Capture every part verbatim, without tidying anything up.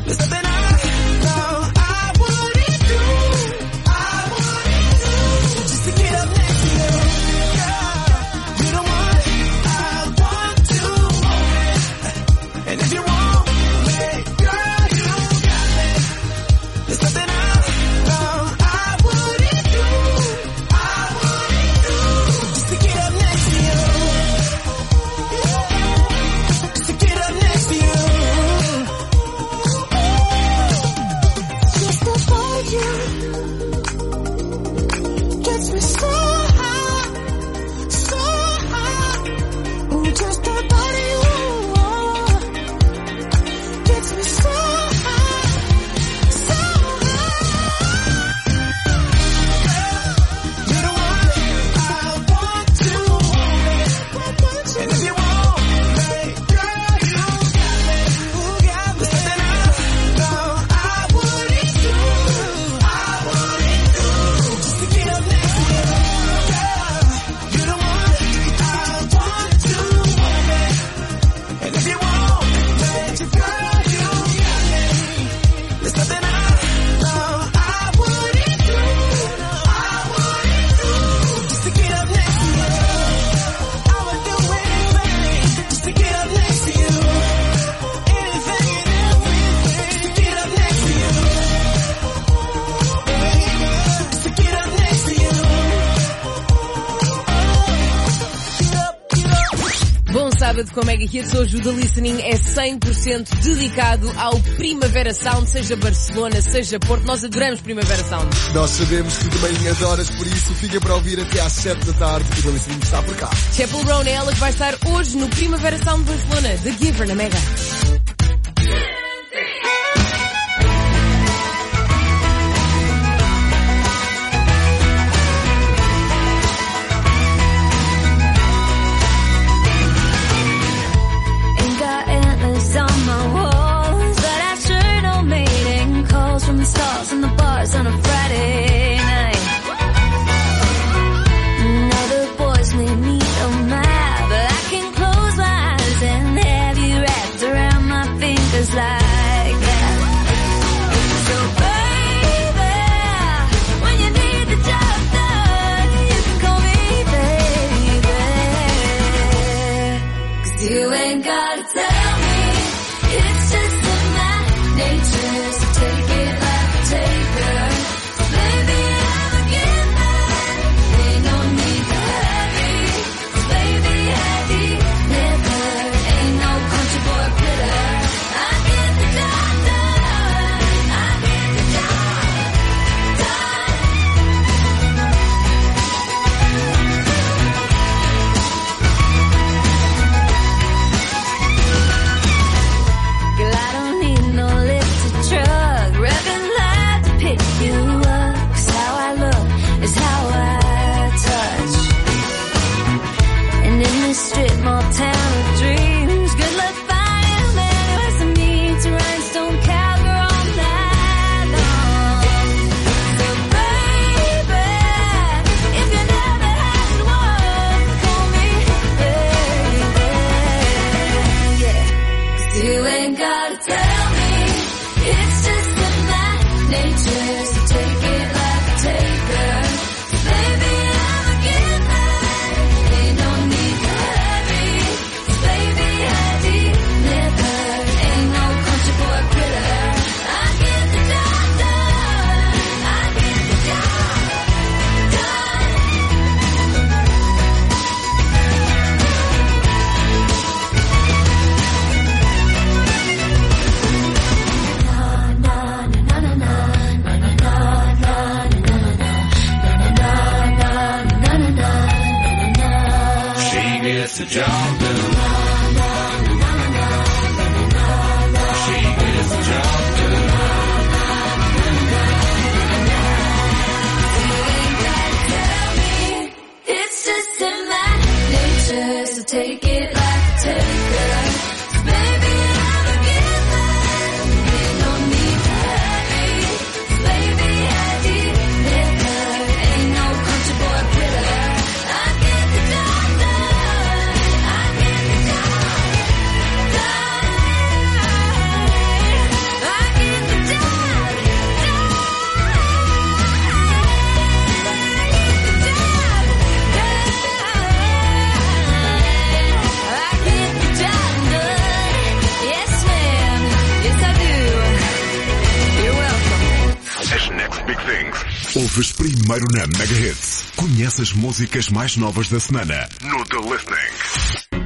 Com a Mega Hits, hoje o The Listening é cem por cento dedicado ao Primavera Sound, seja Barcelona, seja Porto. Nós adoramos Primavera Sound. Nós sabemos que também adoras, por isso fica para ouvir até às sete da tarde e o The Listening está por cá. Chapel Brown é ela que vai estar hoje no Primavera Sound de Barcelona, The Giver na Mega. On the bars on a Friday night. Now the boys may need a map, but I can close my eyes and have you wrapped around my fingers like that. So baby, when you need the job done, you can call me baby. 'Cause you ain't gotta tell me, it's just in my nature, so take it like taker. Baby, I'm a giver. Ain't no need to hurry. Baby, I deliver. Ain't no country boy quitter. I get the job done. I get the job done. Girl, I don't need no lifted truck. Revving pick you up, 'cause how I look is how I touch. And in this strip mall town of dreams, good luck finding a man who has the means to rhinestone cowgirl all night long. So baby, if you never had one, call me baby. Yeah, 'cause you ain't gotta tell me, it's just in my nature, so take it like a taker. Baby, I'm a giver. Ain't no need to hurry. Baby, I deliver. Ain't no country boy quitter. I get the job done. I get the job done. Na na na na na. Gets the job done. She gets the job done. You ain't gotta tell me, it's just in my nature, so take it like a taker. Baby, I'm a giver. Ain't no need to hurry. Baby, I deliver. Ain't no country boy quitter. I get the job done. I get Ouves primeiro na Mega Hits. Conhece as músicas mais novas da semana no The Listening.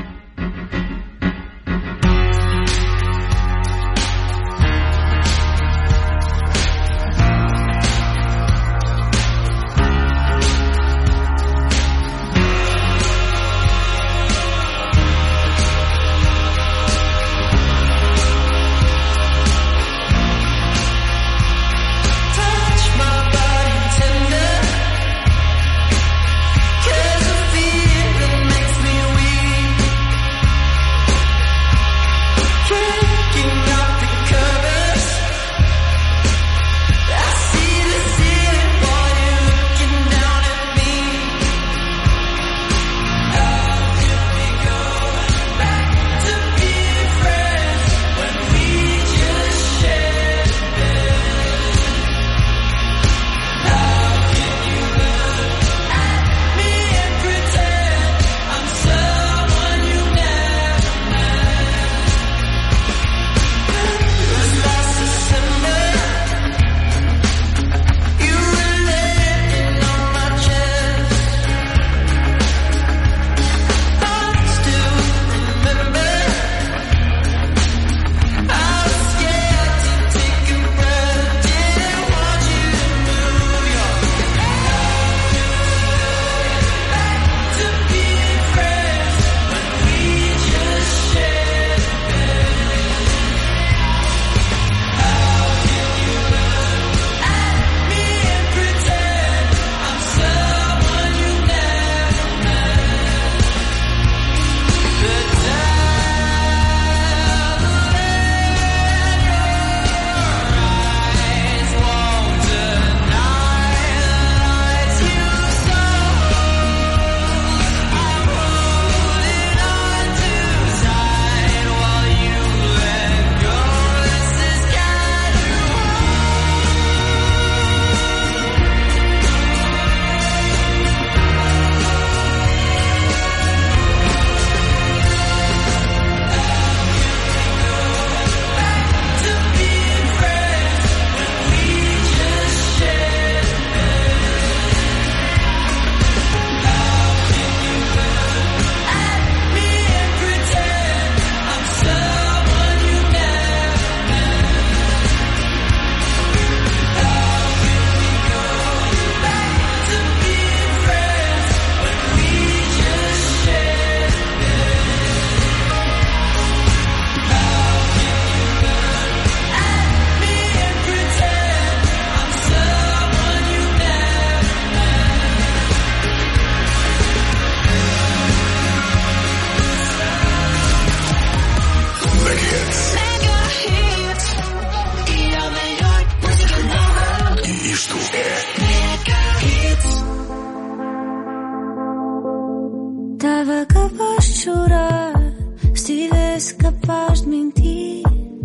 Tava capaz de chorar se tivesse capaz de mentir.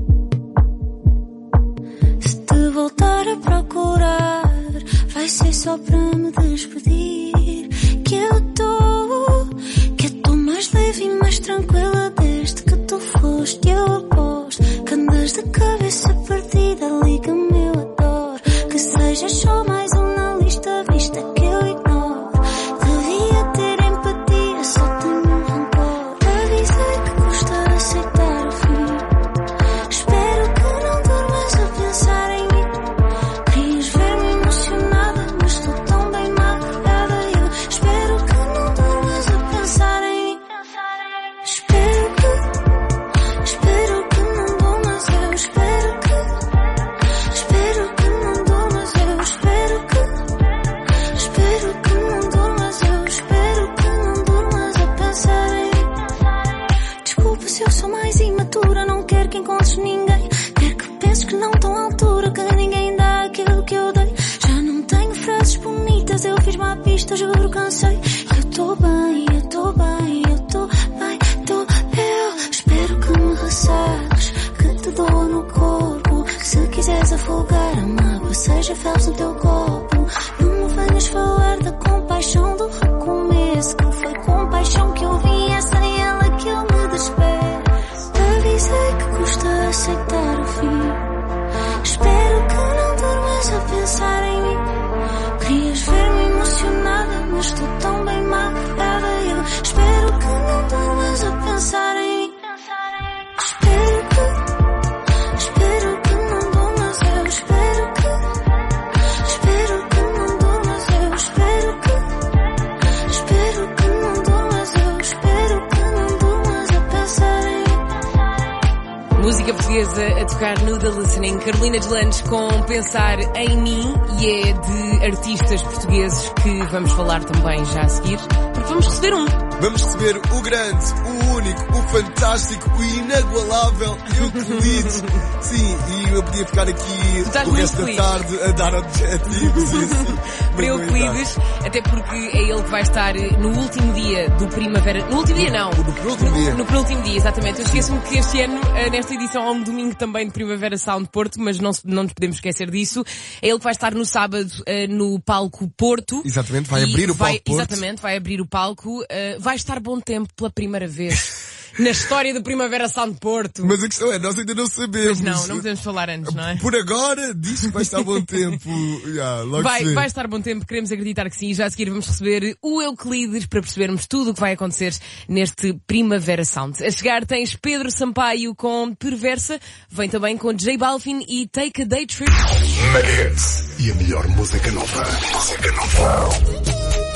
Se te voltar a procurar, vai ser só para me despedir. Que eu tô, que eu tô mais leve e mais tranquila desde que tu foste. Eu aposto que andas de cabeça partida, liga-me, eu adoro que sejas só mais um na lista vista que eu ignoro. Devia ter empatia, só tenho um rancor. Avisei que custa aceitar o fim. Espero que não durmas a pensar em mim. Querias ver-me emocionada, mas estou tão bem magoada. Eu espero que não durmas a pensar em mim. Espero que, espero que não durmas. Eu espero que, espero que não durmas. Eu espero que, espero que não durmas. Eu espero que não durmas a pensar em mim. Desculpa se eu sou mais imatura, não quero que encontres ninguém. Quero que penses que não estou à altura, que ninguém dá aquilo que eu dei. Já não tenho frases bonitas, eu fiz-me à pista, juro, cansei. Eu estou bem, eu estou bem, eu estou bem, estou. Eu espero que me ressaques, que te dou no corpo. Se quiseres afogar a mágoa, seja fel no teu copo. Não me venhas falar da compaixão do recomeço, que foi compaixão que eu vi, é sem ela que eu me despeço. Avisei que custa aceitar o fim. Espero que não durmas a pensar em mim. tocar no The Listening. Carolina Deslandes com Pensar em Mim, e é de artistas portugueses que vamos falar também já a seguir, porque vamos receber um. Vamos receber o grande, o único, o fantástico, o inagualável Euclides. Sim, e eu podia ficar aqui o resto da tarde a dar objetivos e assim. Para Euclides, até porque é ele que vai estar no último dia do Primavera... No último dia não. No penúltimo dia. No penúltimo dia, exatamente. Eu esqueço-me que este ano, nesta edição, há um domingo também de Primavera Sound Porto, mas não, não nos podemos esquecer disso. É ele que vai estar no sábado no palco Porto. Exatamente, vai abrir o vai, palco Porto. Exatamente, vai abrir o palco. Uh, vai estar bom tempo pela primeira vez na história do Primavera Sound Porto. Mas a questão é, nós ainda não sabemos. Mas não, não podemos falar antes, não é? Por agora, diz que vai estar bom tempo. Yeah, logo vai, vai estar bom tempo, queremos acreditar que sim. Já a seguir vamos receber o Euclides para percebermos tudo o que vai acontecer neste Primavera Sound. A chegar tens Pedro Sampaio com Perversa, vem também com J Balvin e Take a Day Trip. Megahits e a melhor música nova. Música nova.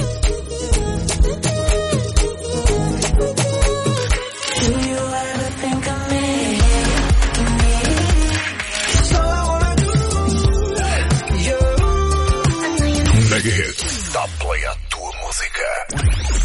Megahits, dá play à tua música.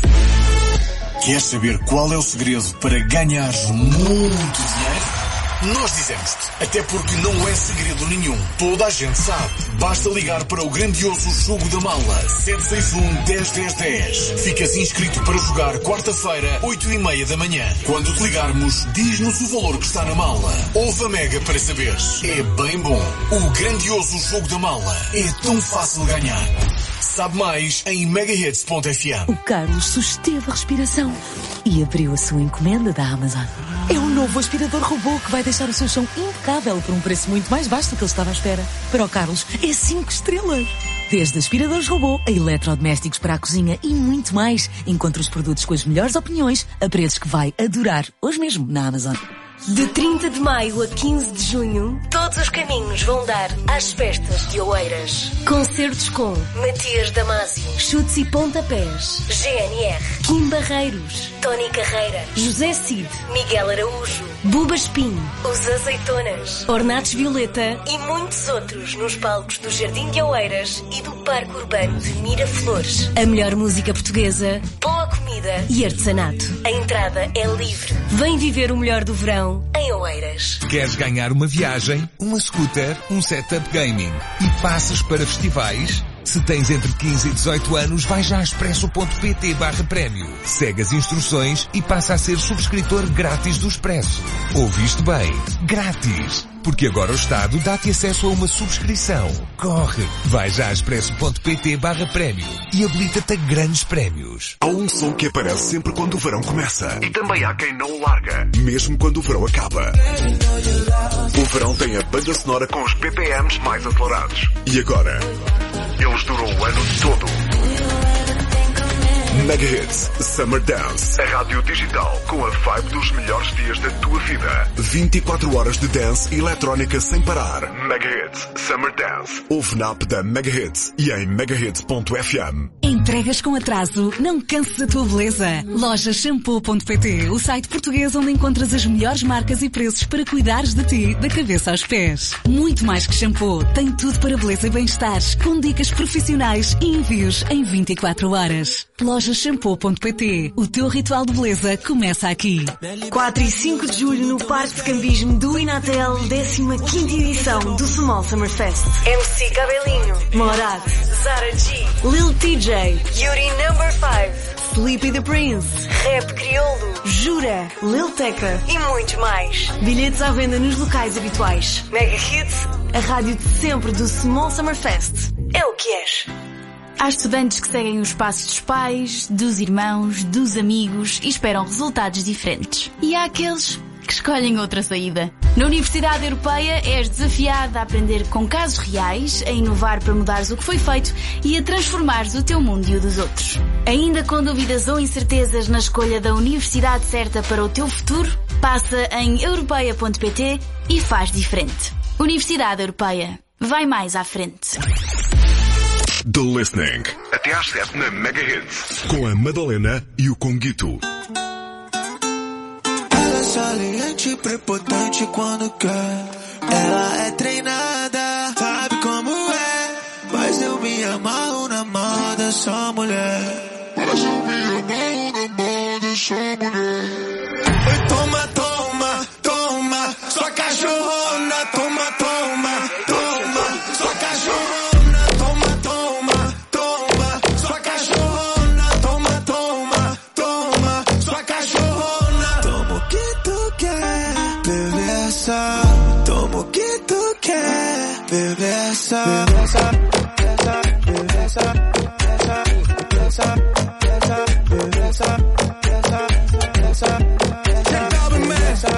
Queres saber qual é o segredo para ganhar muito dinheiro? Nós dizemos-te, até porque não é segredo nenhum. Toda a gente sabe. Basta ligar para o grandioso Jogo da Mala. sete seis um, um zero um zero um zero. Ficas inscrito para jogar quarta-feira, oito e meia da manhã. Quando te ligarmos, diz-nos o valor que está na mala. Ouve a Mega para saberes. É bem bom. O grandioso Jogo da Mala é tão fácil de ganhar. Sabe mais em megahits ponto f m. O Carlos susteve a respiração e abriu a sua encomenda da Amazon. É um novo aspirador robô que vai deixar o seu chão impecável por um preço muito mais baixo do que ele estava à espera. Para o Carlos, é cinco estrelas. Desde aspiradores robô a eletrodomésticos para a cozinha e muito mais. Encontre os produtos com as melhores opiniões a preços que vai adorar hoje mesmo na Amazon. De trinta de maio a quinze de junho, todos os caminhos vão dar às festas de Oeiras. Concertos com Matias Damasio, Chutes e Pontapés, G N R, Kim Barreiros, Tony Carreira, José Cid, Miguel Araújo, Buba Espinho, Os Azeitonas, Ornatos Violeta e muitos outros nos palcos do Jardim de Oeiras e do Parque Urbano de Miraflores. A melhor música portuguesa, boa comida e artesanato. A entrada é livre. Vem viver o melhor do verão em Oeiras. Queres ganhar uma viagem, uma scooter, um setup gaming e passes para festivais? Se tens entre quinze e dezoito anos, vai já a expresso ponto pt barra prémio. Segue as instruções e passa a ser subscritor grátis do Expresso. Ouviste bem? Grátis! Porque agora o Estado dá-te acesso a uma subscrição. Corre! Vai já a expresso ponto pt barra prémio e habilita-te a grandes prémios. Há um som que aparece sempre quando o verão começa. E também há quem não o larga, mesmo quando o verão acaba. O verão tem a banda sonora com os B P Ms mais acelerados. E agora? Eles duram o ano todo. Megahits Summer Dance. A rádio digital com a vibe dos melhores dias da tua vida. vinte e quatro horas de dance e eletrónica sem parar. Megahits Summer Dance. Ouve na app da Megahits e em megahits ponto f m. Entregas com atraso? Não canses a tua beleza. Loja shampoo ponto pt, o site português onde encontras as melhores marcas e preços para cuidares de ti, da cabeça aos pés. Muito mais que shampoo, tem tudo para beleza e bem-estar, com dicas profissionais e envios em vinte e quatro horas. Loja shampoo ponto pt, o teu ritual de beleza começa aqui. quatro e cinco de julho no Parque de Cambismo do Inatel, décima quinta edição do Small Summer Fest. M C Cabelinho, Morad, Zara G, Lil T J, Yuri Number cinco, Sleepy the Prince, Rap Crioulo, Jura, Lil Tecca e muitos mais. Bilhetes à venda nos locais habituais. Mega Hits, a rádio de sempre do Small Summer Fest. É o que és. Há estudantes que seguem os passos dos pais, dos irmãos, dos amigos e esperam resultados diferentes. E há aqueles que escolhem outra saída. Na Universidade Europeia és desafiado a aprender com casos reais, a inovar para mudares o que foi feito e a transformares o teu mundo e o dos outros. Ainda com dúvidas ou incertezas na escolha da universidade certa para o teu futuro? Passa em europeia ponto pt e faz diferente. Universidade Europeia. Vai mais à frente. The Listening. Até às sete na Megahits. Com a Madalena e o Conguito. Ela é saliente, prepotente quando quer. Ela é treinada, sabe como é, mas eu me amarro na mão dessa mulher. Mas eu me amarro na mão dessa mulher. Oi, toma, toma, toma, sua cachorrona, toma, toma, toma, sua cachorrona, toma, toma, toma, sua cachorrona, toma, toma, toma, sua cachorrona. Toma o que tu quer, perversa. Toma o que tu quer, perversa. Perversa, perversa, perversa, perversa, perversa, perversa, perversa.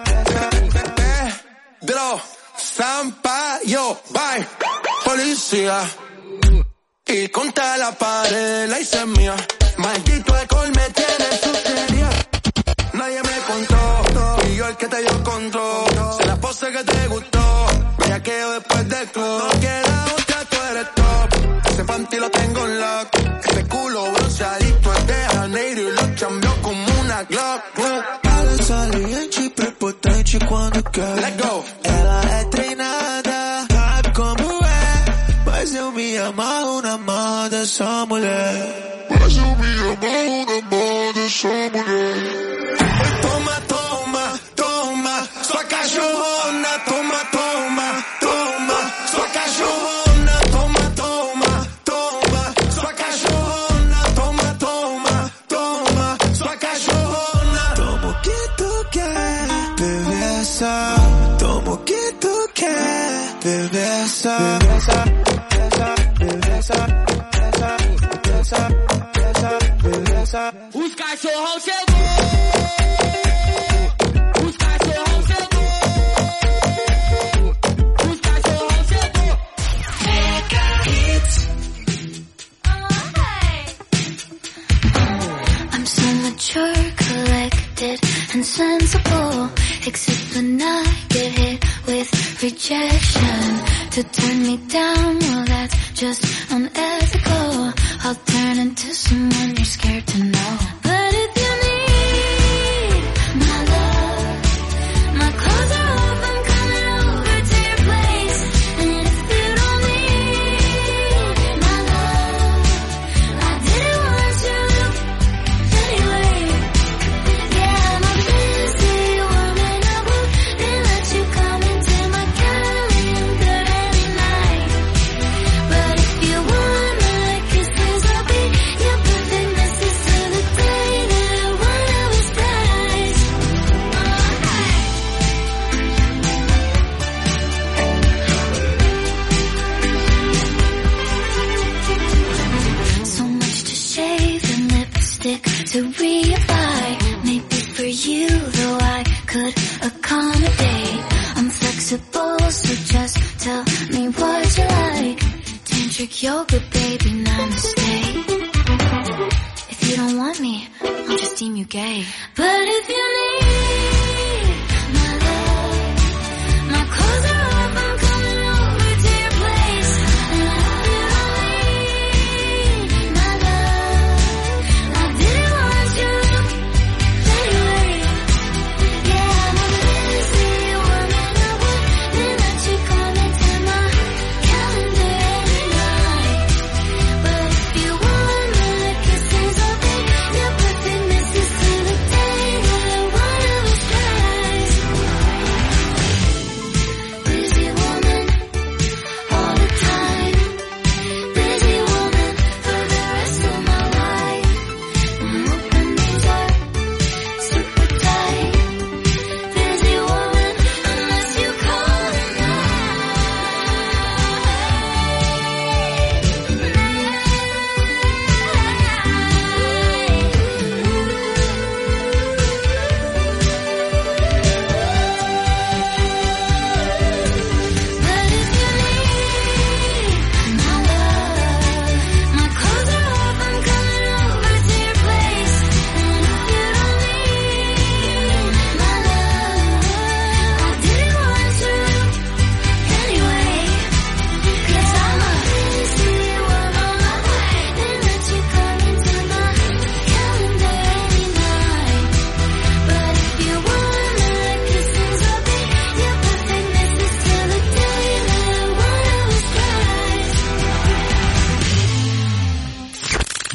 Pedro Sampaio, bye, policía. Y contra la pared la hice mía. Maldito alcohol me tiene sugería. Nadie me contó, y yo el que te dio control. Se la pose que te gustó, bellaqueo después del club. No queda otra, tú eres top. Ese panty lo tengo en lock. Ese culo bronceadito es de Janeiro y lo chambeó como una Glock. Ela saliente, prepotente quando quer. Let go. Ela é treinada, sabe como é, mas eu me amarro na mão dessa mulher. Mas eu me amarro na mão dessa mulher. Toma, toma, toma, sua cachorrona, toma, toma, toma, sua cachorrona, toma, toma, toma, sua cachorrona, toma, toma, toma, sua cachorrona. Toma o que tu quer, perversa. Toma o que tu quer, perversa. Perversa, perversa, perversa, perversa, perversa, perversa. Os cachorrão chegou. Collected and sensible, except when I get hit with rejection. To turn me down, well that's just unethical. I'll turn into someone you're scared to know. But if you need my love, my clothes are off, I'm coming over to your place. And if you don't need my love, I didn't want you anyway. Yeah, I'm a busy woman, I wouldn't let you come into my calendar any night. But if you want my kisses, I'll be your perfect missus till the day that one of us dies. So much to shave and lipstick to reapply. Maybe for you, though I could accommodate. I'm flexible, so just tell me what you like. Tantric yoga, baby, namaste. If you don't want me, I'll just deem you gay. But if you need my love, my clothes are off, I'm coming over to your place. And if you don't need my love, I didn't want you anyway. Yeah, I'm a busy woman, I wouldn't let you come into my calendar every night. But if you want my kisses, I'll be your perfect missus till the day that one of us dies.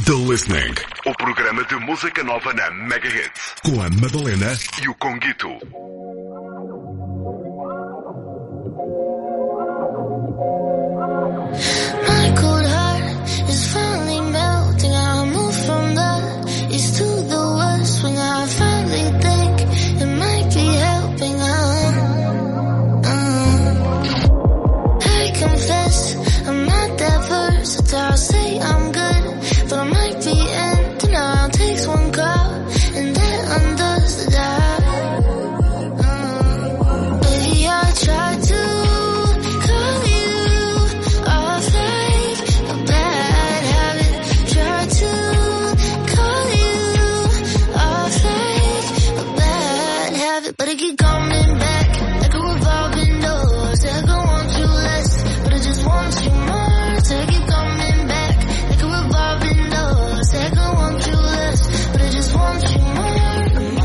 The Listening, o programa de música nova na Mega Hits, com a Madalena e o Conguito. My cold heart is finally melting. I move from the east to the west when I finally think it might be helping. Uh, uh. I confess I'm not that versatile. I'll say I'm good, but I might be in denial. Takes one call and that undoes the doubt. Uh, baby, I tried to call you off like a bad habit. Tried to call you off like a bad habit, but I keep coming back like a revolving door. Said I want you less, but I just want you more. So I keep coming back like a revolving door. Said I want you less, but I just want you more, more,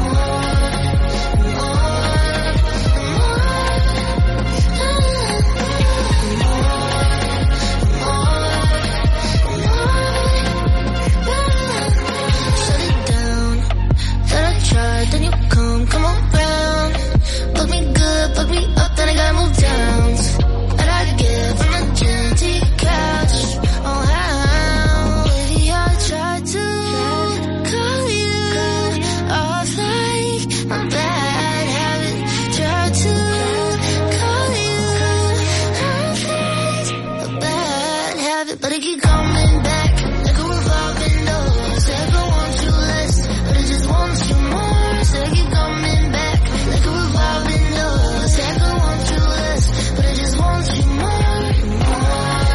shut it down. Thought I tried, then you come, come around. Fuck me good, fuck me up, then I gotta move down. And I give from the gym to your couch. Oh, how? Baby, I tried to call you off like my bad habit. Tried to call you off like a bad habit, but I keep coming back like a revolving door. Said I want you less, but I just want you more. Said I keep coming back like a revolving door. Said I want you less, but I just want you more, more,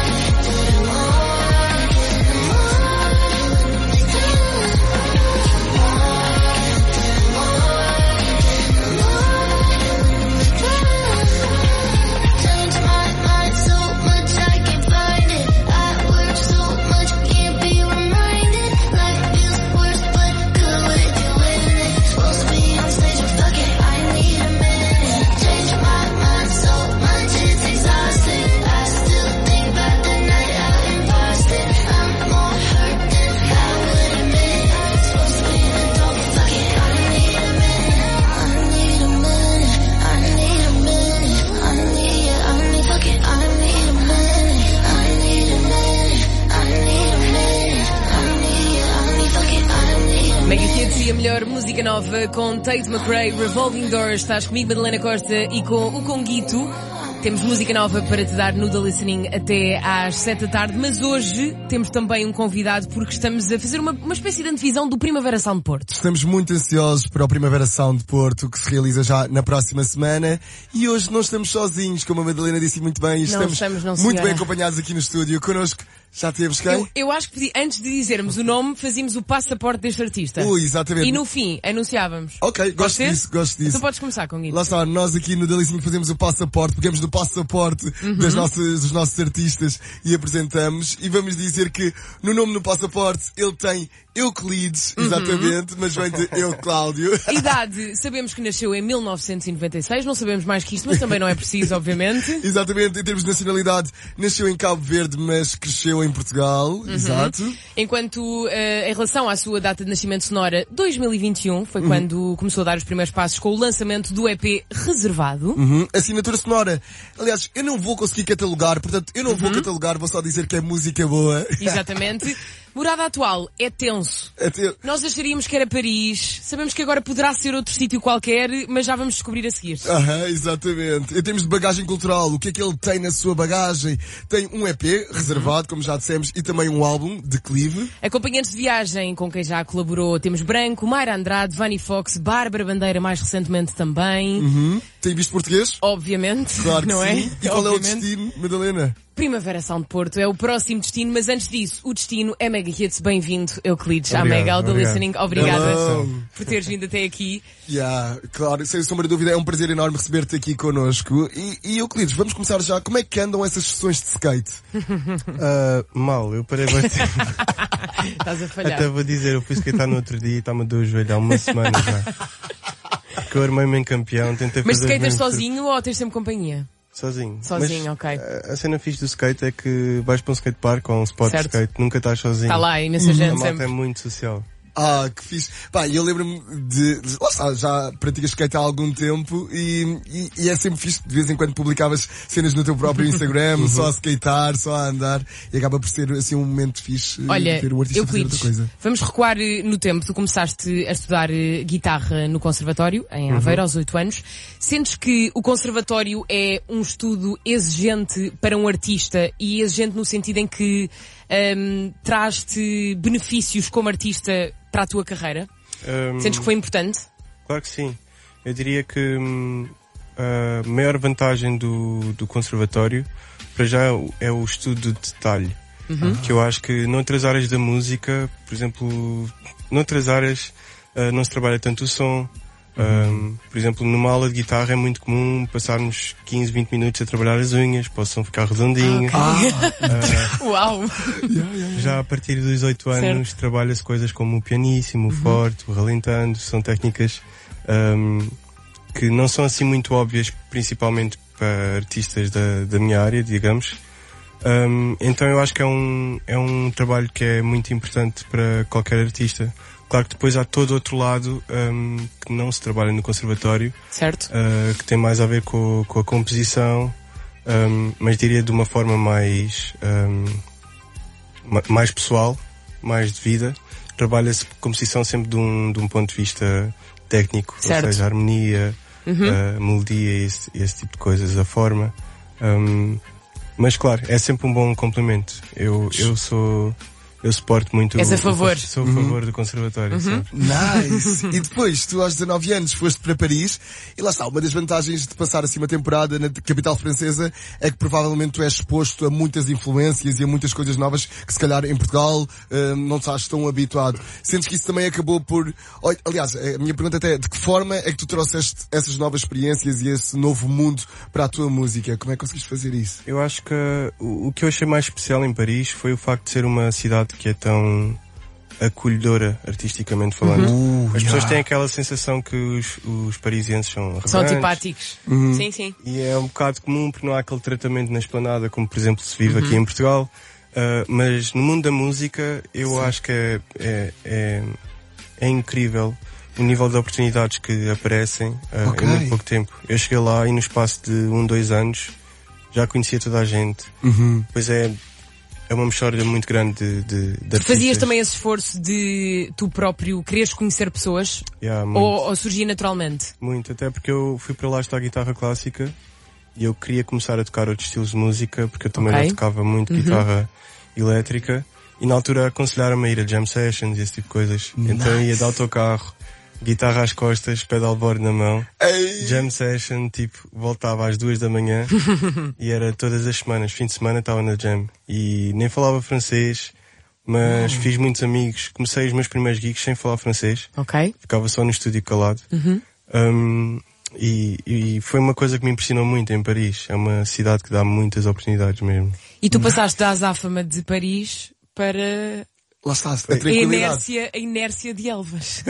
change my mind so much I can't find it. I work so much, can't be reminded. Life feels worse, but good with you in it. Supposed to be on stage, but fuck it, I need a minute. Change my mind so much, it's exhausting. I still think about the night out in Boston. I'm more hurt than I would admit. Supposed to be in the dark, but fuck it, I need a minute. I need a minute. I need a minute. I need it. I need fuck it. I need a minute. I need a minute. I need a minute. I need it. I need fuck it. I need a minute. Mega Hits e a melhor música nova com Tate McRae, Revolving Doors. Estás comigo, Madalena Costa, e com o Conguito. Temos música nova para te dar no The Listening até às sete da tarde, mas hoje temos também um convidado porque estamos a fazer uma, uma espécie de antevisão do Primavera Sound Porto. Estamos muito ansiosos para o Primavera Sound Porto, que se realiza já na próxima semana. E hoje não estamos sozinhos, como a Madalena disse muito bem. Não estamos, estamos, não, muito senhora. bem acompanhados aqui no estúdio. Connosco já temos quem? Eu, eu acho que pedi- antes de dizermos o nome, fazíamos o passaporte deste artista. Ui, exatamente. E no fim, anunciávamos. Ok, Pode gosto ser? disso, gosto disso. Então podes começar com Guido. Lá está, nós aqui no The Listening fazemos o passaporte, pegamos do passaporte Uhum. das nossas, dos nossos artistas e apresentamos. E vamos dizer que no nome do passaporte ele tem Euclides, Uhum. exatamente, mas vem de Eucláudio. Idade, sabemos que nasceu em mil novecentos e noventa e seis, não sabemos mais que isto, mas também não é preciso, obviamente. Exatamente, em termos de nacionalidade, nasceu em Cabo Verde, mas cresceu em Portugal, Uhum. exato. Enquanto, eh, em relação à sua data de nascimento sonora, dois mil e vinte e um, foi Uhum. quando começou a dar os primeiros passos com o lançamento do E P Reservado. Uhum. Assinatura sonora. Aliás, eu não vou conseguir catalogar, portanto, eu não vou Uhum. catalogar, vou só dizer que é música boa. Exatamente. Morada atual é tenso. Até... Nós acharíamos que era Paris, sabemos que agora poderá ser outro sítio qualquer, mas já vamos descobrir a seguir. Aham, exatamente. Em termos de bagagem cultural, o que é que ele tem na sua bagagem? Tem um E P reservado, como já dissemos, e também um álbum, Declive. Acompanhantes de viagem com quem já colaborou, temos Branco, Mayra Andrade, Vani Fox, Bárbara Bandeira mais recentemente também. Uhum. Tem visto português? Obviamente. Claro que não sim. é? E qual Obviamente. é o destino, Madalena? Primavera Sound Porto é o próximo destino, mas antes disso, o destino é Mega Hits. Bem-vindo, Euclides, à Obrigado, Mega, ao The obrigado. Listening. Obrigada Hello. por teres vindo até aqui. Yeah, claro, sem sombra de dúvida, é um prazer enorme receber-te aqui connosco. E, e Euclides, vamos começar já. Como é que andam essas sessões de skate? Uh, mal, eu parei bastante. Estás a falhar. Até vou dizer, eu fui skatear no outro dia e está-me a doer o joelho há uma semana já. Que eu armei-me em campeão, tentei Mas fazer os skatas mesmos sozinho ou tens sempre companhia? truques. Sozinho. Sozinho, Mas ok. A, a cena fixe do skate é que vais para um skatepark ou um spot Certo. de skate, nunca estás sozinho. Está lá, imensa gente A malta sempre. é muito social. Ah, que fixe. Pá, eu lembro-me de, de... Lá está, já praticas skate há algum tempo e, e, e é sempre fixe que de vez em quando publicavas cenas no teu próprio Instagram, só a skatear, só a andar, e acaba por ser assim um momento fixe. Olha, ter o artista fazer outra Euclides, coisa. vamos recuar eh, no tempo. Tu começaste a estudar eh, guitarra no conservatório, em Aveiro, aos oito anos. Sentes que o conservatório é um estudo exigente para um artista e exigente no sentido em que ehm, traz-te benefícios como artista para a tua carreira? Um, Sentes que foi importante? Claro que sim. Eu diria que hum, a maior vantagem do, do conservatório, para já, é o estudo de detalhe. Uhum. Que eu acho que noutras áreas da música, por exemplo, noutras áreas uh, não se trabalha tanto o som. Um, por exemplo, numa aula de guitarra é muito comum passarmos quinze, vinte minutos a trabalhar as unhas, para o som ficar redondinho. Ah, okay. uh, Uau! Já a partir dos oito anos trabalha-se coisas como o pianíssimo, o Uhum. forte, o ralentando. São técnicas um, que não são assim muito óbvias, principalmente para artistas da, da minha área, digamos. Um, então eu acho que é um, é um trabalho que é muito importante para qualquer artista. Claro que depois há todo outro lado um, que não se trabalha no conservatório. Certo. Uh, que tem mais a ver com, com a composição, um, mas diria de uma forma mais, um, ma- mais pessoal, mais de vida. Trabalha-se composição sempre de um, de um ponto de vista técnico, Certo. ou seja, a harmonia, Uhum. a melodia e esse, esse tipo de coisas, a forma. Um, mas claro, é sempre um bom complemento. Eu, eu sou... Eu suporto muito... És a o- favor. Sou a favor do conservatório, Uhum. sempre. Nice! E depois, tu aos dezanove anos foste para Paris e lá está, uma das vantagens de passar assim uma temporada na capital francesa é que provavelmente tu és exposto a muitas influências e a muitas coisas novas que se calhar em Portugal hum, não estás tão habituado. Sentes que isso também acabou por... Olha, aliás, a minha pergunta até é de que forma é que tu trouxeste essas novas experiências e esse novo mundo para a tua música? Como é que conseguiste fazer isso? Eu acho que o, o que eu achei mais especial em Paris foi o facto de ser uma cidade que é tão acolhedora, artisticamente falando. Uhum. As Uh, pessoas yeah. têm aquela sensação que os, os parisienses são arrogantes. São antipáticos. Uhum. Sim, sim. E é um bocado comum porque não há aquele tratamento na esplanada como, por exemplo, se vive Uhum. aqui em Portugal. Uh, mas no mundo da música eu sim. acho que é, é, é, é incrível o nível de oportunidades que aparecem uh, Okay. em muito pouco tempo. Eu cheguei lá e no espaço de um, dois anos já conhecia toda a gente. Uhum. Pois é, é uma mexórdia muito grande de, de, de Tu artistas. fazias também esse esforço de tu próprio quereres conhecer pessoas? Yeah, muito, ou, ou surgia naturalmente? muito, até porque eu fui para lá estudar guitarra clássica e eu queria começar a tocar outros estilos de música porque eu também Ok. não tocava muito Uhum. guitarra elétrica e na altura aconselharam-me a ir a jam sessions e esse tipo de coisas. Nice. Então eu ia de autocarro, guitarra às costas, pedalboard na mão, Ei. jam session, tipo, voltava às duas da manhã e era todas as semanas, fim de semana estava na jam e nem falava francês, mas fiz muitos amigos, comecei os meus primeiros gigs sem falar francês, Ok. ficava só no estúdio calado. Uhum. Um, e, e foi uma coisa que me impressionou muito em Paris, é uma cidade que dá muitas oportunidades mesmo. E tu passaste da azáfama de Paris para Lá está, a a tranquilidade. inércia, a inércia de Elvas.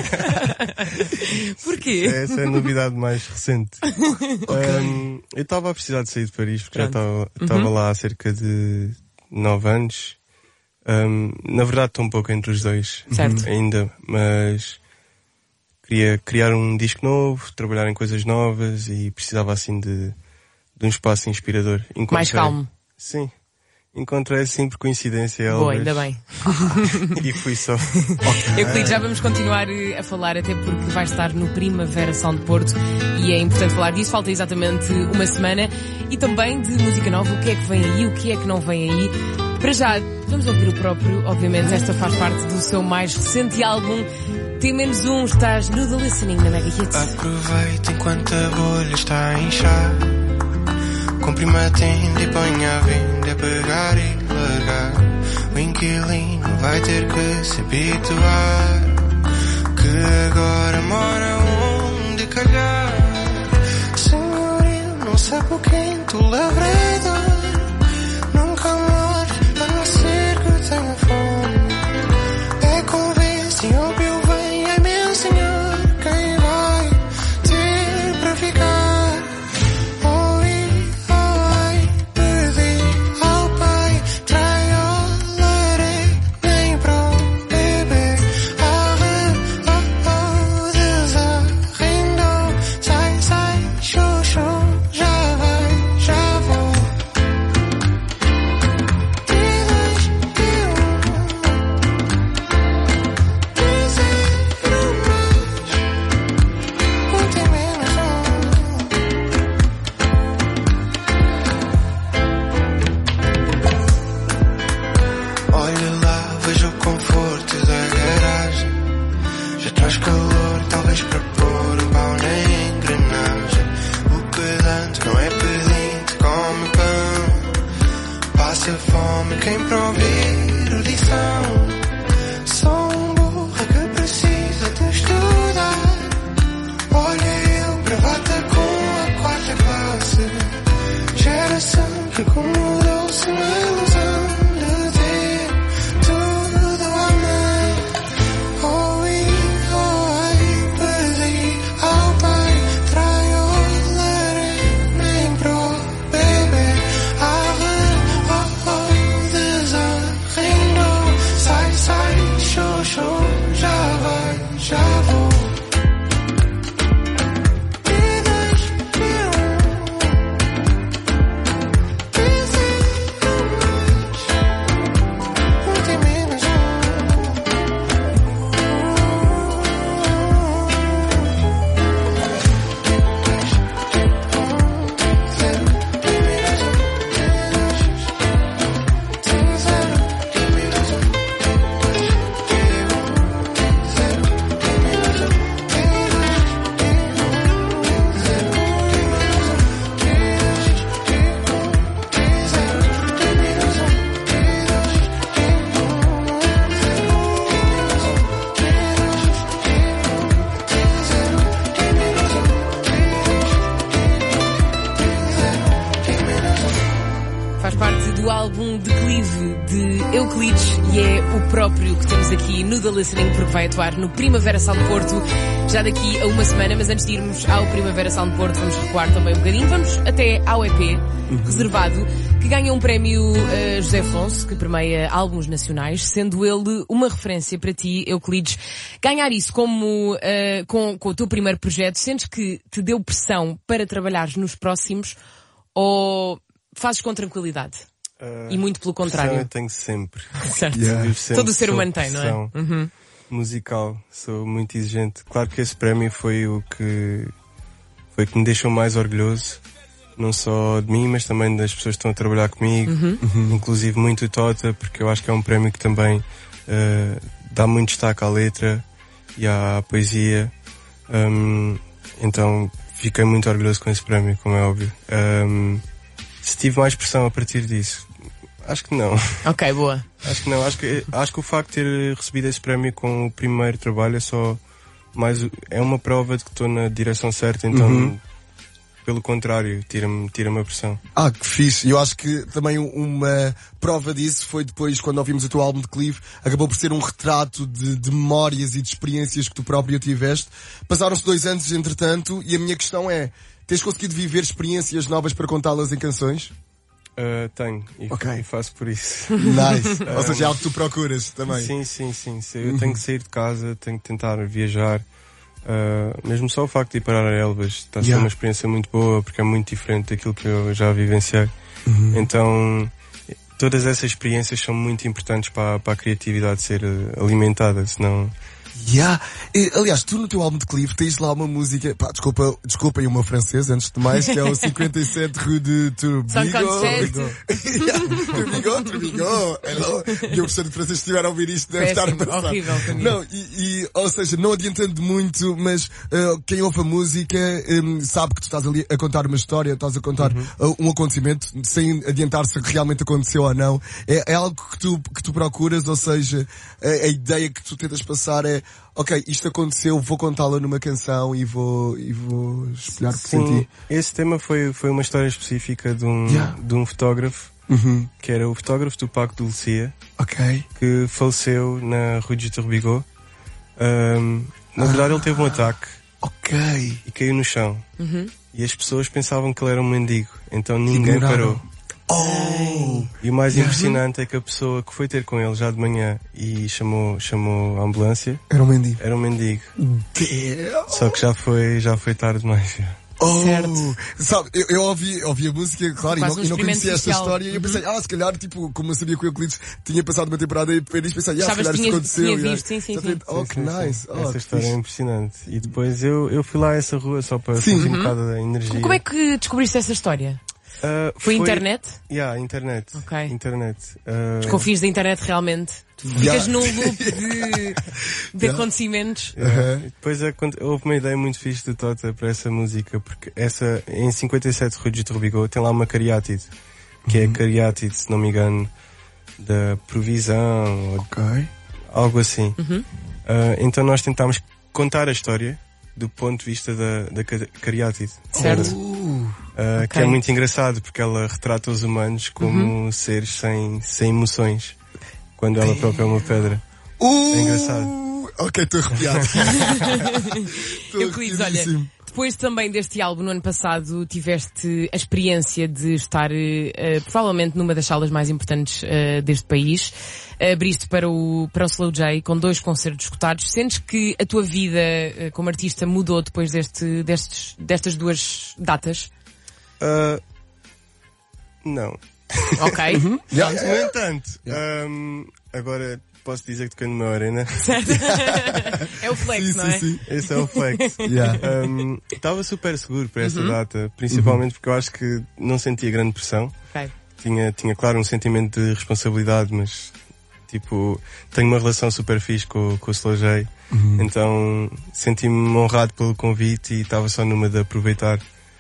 Porquê? Essa é a novidade mais recente. Um, eu estava a precisar de sair de Paris porque já Pronto. estava estava Uhum. lá há cerca de nove anos. Um, na verdade estou um pouco entre os dois Certo. ainda, mas queria criar um disco novo, trabalhar em coisas novas e precisava assim de, de um espaço inspirador. Encontrei- Mais calmo. Sim. Encontrei assim por coincidência Elvas. Boa, ainda bem. E fui só. Euclides, já vamos continuar eh, a falar, até porque vai estar no Primavera Sound Porto e é importante falar disso. Falta exatamente uma semana. E também de música nova, o que é que vem aí, o que é que não vem aí. Para já, vamos ouvir o próprio, obviamente, esta faz parte do seu mais recente álbum. T menos um, estás no The Listening na Mega Hits. Aproveita enquanto a bolha está a inchar. Comprime a tenda e ponha a venda, é pegar e largar. O inquilino vai ter que se habituar, que agora mora onde calhar. Senhorio, não sabe o quente, o lavrador nunca morre, a não ser que tenha fome. É convence, óbvio vem, é meu senhor, quem vai ter para ficar. Oi, passa fome, quem para ouvir lição. Sou um burro que precisa de estudar. Olha eu, bravata com a quarta classe. Geração que acomodou-se na ilusão de ter tudo à mão. Oh, Eve, oh, I believe I'll buy, try all that nem pro baby. I run, oh, oh, desarrendo. Sai, sai, show, show, já vai, já vou. No The Listening, porque vai atuar no Primavera Sound Porto já daqui a uma semana, mas antes de irmos ao Primavera Sound Porto vamos recuar também um bocadinho, vamos até ao E P uhum. reservado, que ganha um prémio uh, José Afonso, que premia álbuns nacionais, sendo ele uma referência para ti, Euclides. Ganhar isso como uh, com, com o teu primeiro projeto, sentes que te deu pressão para trabalhares nos próximos ou fazes com tranquilidade? Uh, e muito pelo contrário. Eu tenho sempre. Certo. Yeah. sempre. Todo o ser humano tem, não é? Uhum. Musical. Sou muito exigente. Claro que esse prémio foi o que foi o que me deixou mais orgulhoso. Não só de mim, mas também das pessoas que estão a trabalhar comigo. Uhum. Uhum. Inclusive muito o Tota, porque eu acho que é um prémio que também uh, dá muito destaque à letra e à poesia. Um, então fiquei muito orgulhoso com esse prémio, como é óbvio. Um, se tive mais pressão a partir disso, acho que não. Ok, boa. Acho que não, acho que, acho que o facto de ter recebido esse prémio com o primeiro trabalho é só mais, é uma prova de que estou na direção certa, então uhum. pelo contrário, tira-me, tira-me a pressão. Ah, que fixe. Eu acho que também uma prova disso foi depois, quando ouvimos o teu álbum de Clive, acabou por ser um retrato de, de memórias e de experiências que tu próprio tiveste. Passaram-se dois anos, entretanto, e a minha questão é, tens conseguido viver experiências novas para contá-las em canções? Uh, tenho, e, okay. e faço por isso. Nice. Ou seja, é algo que tu procuras também. Sim, sim, sim. sim. Eu uhum. tenho que sair de casa, tenho que tentar viajar. Uh, mesmo só o facto de ir parar a Elvas está a ser yeah. uma experiência muito boa, porque é muito diferente daquilo que eu já vivenciei. Uhum. Então, todas essas experiências são muito importantes para, para a criatividade ser alimentada, senão... Yeah. E, aliás, tu no teu álbum de Clive tens lá uma música, pá, desculpa, desculpem o meu francês antes de mais, que é o cinquenta e sete Rue de Turbigo. Turbigo, Turbigo, hello. E eu gostei de francês, se estiver a ouvir isto, deve estar a passar. Horrível, não, e, e, ou seja, não adiantando muito, mas uh, quem ouve a música um, sabe que tu estás ali a contar uma história, estás a contar uhum. uh, um acontecimento, sem adiantar se realmente aconteceu ou não. É, é algo que tu, que tu procuras, ou seja, a, a ideia que tu tentas passar é ok, isto aconteceu, vou contá-la numa canção e vou, e vou espelhar o que senti. Esse tema foi, foi uma história específica de um, yeah. de um fotógrafo, uhum. que era o fotógrafo do Paco de Lucia, okay. que faleceu na Rue de Turbigo. Um, na ah, verdade ele teve um ataque okay. e caiu no chão. Uhum. E as pessoas pensavam que ele era um mendigo, então ninguém parou. Oh. E o mais impressionante é que a pessoa que foi ter com ele já de manhã e chamou, chamou a ambulância era um mendigo. Era um mendigo. Damn. Só que já foi, já foi tarde demais. Oh, certo. Sabe, eu, eu ouvi, ouvi a música, claro, Quase e não, um e não conhecia esta social. história, e eu pensei, ah, se calhar, tipo, como eu sabia que o Euclides tinha passado uma temporada em Paris, pensei, ah, se calhar isto aconteceu. Tinha visto, sim, sim, sim. Oh, que nice. Oh, essa história é impressionante. E depois eu, eu fui lá a essa rua só para sim. sentir uhum. um bocado da energia. Como é que descobriste essa história? Uh, foi, foi internet? Yeah, internet. Ok. Internet. Uh... Desconfias da internet realmente? Tu ficas yeah. num loop de, de yeah. acontecimentos. Uh-huh. Depois é, houve uma ideia muito fixe do Tota para essa música, porque essa, em cinquenta e sete Rue de Turbigo, tem lá uma cariátide. que é Cariátide, se não me engano, da Provisão, Ok. algo assim. Uhum. Uh, então nós tentámos contar a história do ponto de vista da, da ca- Cariátide. Certo. Uh, Ok. Que é muito engraçado, porque ela retrata os humanos como Uhum. seres sem, sem emoções, quando ela própria é uma pedra. Uh, É engraçado. Ok, estou arrepiado. Euclides, olha, depois também deste álbum no ano passado tiveste a experiência de estar uh, provavelmente numa das salas mais importantes uh, deste país. Abriste para o, para o Slow J com dois concertos escutados. Sentes que a tua vida uh, como artista mudou depois deste, destes, destas duas datas? Uh, não. Ok. Uhum. Yeah, No yeah, yeah. entanto, um, agora posso dizer que toquei numa arena. Certo. É o flex, Sim, não sim, é? sim. Esse é o flex. Yeah. Um, Estava super seguro para essa Uhum. data, principalmente porque eu acho que não sentia grande pressão. Ok. Tinha, tinha claro um sentimento de responsabilidade, mas tipo, tenho uma relação super fixe com, com o Slow J, Uhum. então senti-me honrado pelo convite e estava só numa de aproveitar.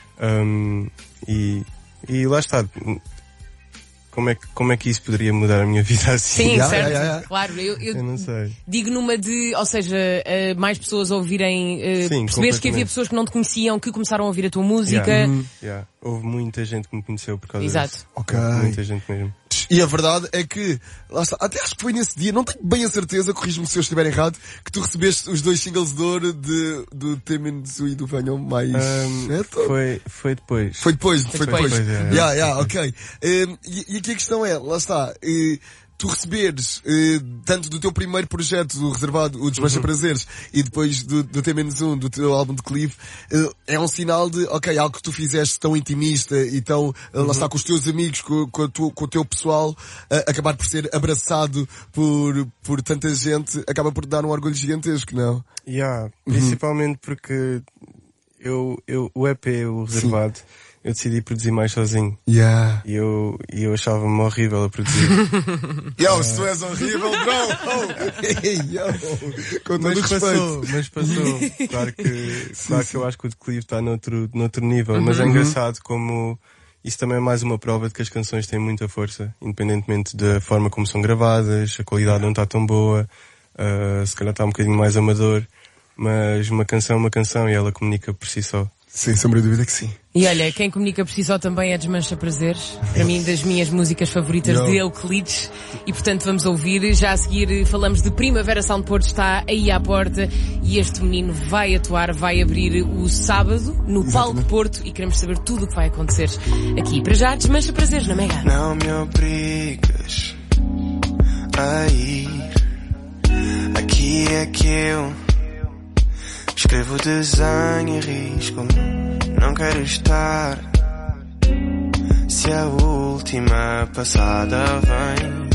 Um, e, e lá está. Como é, que, como é que isso poderia mudar a minha vida assim? Sim, Yeah, certo. yeah, yeah. Claro, eu, eu Eu não sei. digo numa de, ou seja, uh, mais pessoas ouvirem, uh, Sim, perceberes que havia completamente. pessoas que não te conheciam, que começaram a ouvir a tua música. Yeah. Yeah. Houve muita gente que me conheceu por causa Exato. disso. Ok. Muita gente mesmo. E a verdade é que, lá está, até acho que foi nesse dia, não tenho bem a certeza, corrijo-me se eu estiver errado, que tu recebeste os dois singles de ouro de, do Temenzu e do Venham Mais Um, Cedo? foi, foi depois. Foi depois, foi depois. depois. Foi depois, é, é. Yeah, yeah, ok. Um, e, e aqui a questão é, lá está, eh, tu receberes, eh, tanto do teu primeiro projeto, o reservado, o Desmancha Uhum. Prazeres, e depois do, do T menos um, do teu álbum de Clive, eh, é um sinal de, ok, algo que tu fizeste tão intimista e tão, eh, lá está, com os teus amigos, com, com, a tua- com o teu pessoal, eh, acabar por ser abraçado por, por tanta gente, acaba por te dar um orgulho gigantesco, não? Yeah, principalmente porque eu, eu, o E P, o reservado, eu decidi produzir mais sozinho. Yeah. E eu, e eu achava-me horrível a produzir. Yo, se tu és horrível, bro! Oh. Hey, yo! Com todo o mas respeito. passou, mas passou. Claro que, claro que eu acho que o declive está noutro, noutro nível, mas é Uhum. engraçado como isso também é mais uma prova de que as canções têm muita força, independentemente da forma como são gravadas, a qualidade não está tão boa, uh, se calhar está um bocadinho mais amador, mas uma canção é uma canção e ela comunica por si só. Sem sombra de dúvida que sim. E olha, quem comunica por si só também é Desmancha Prazeres. Para mim, das minhas músicas favoritas Yo. de Euclides. E portanto vamos ouvir. Já a seguir falamos de Primavera Sound Porto, está aí à porta. E este menino vai atuar, vai abrir o sábado no Palco Porto. E queremos saber tudo o que vai acontecer aqui. Para já, Desmancha Prazeres na Mega. Não me obrigas a ir. Aqui é que eu escrevo desenho e risco. Não quero estar. Se a última passada vem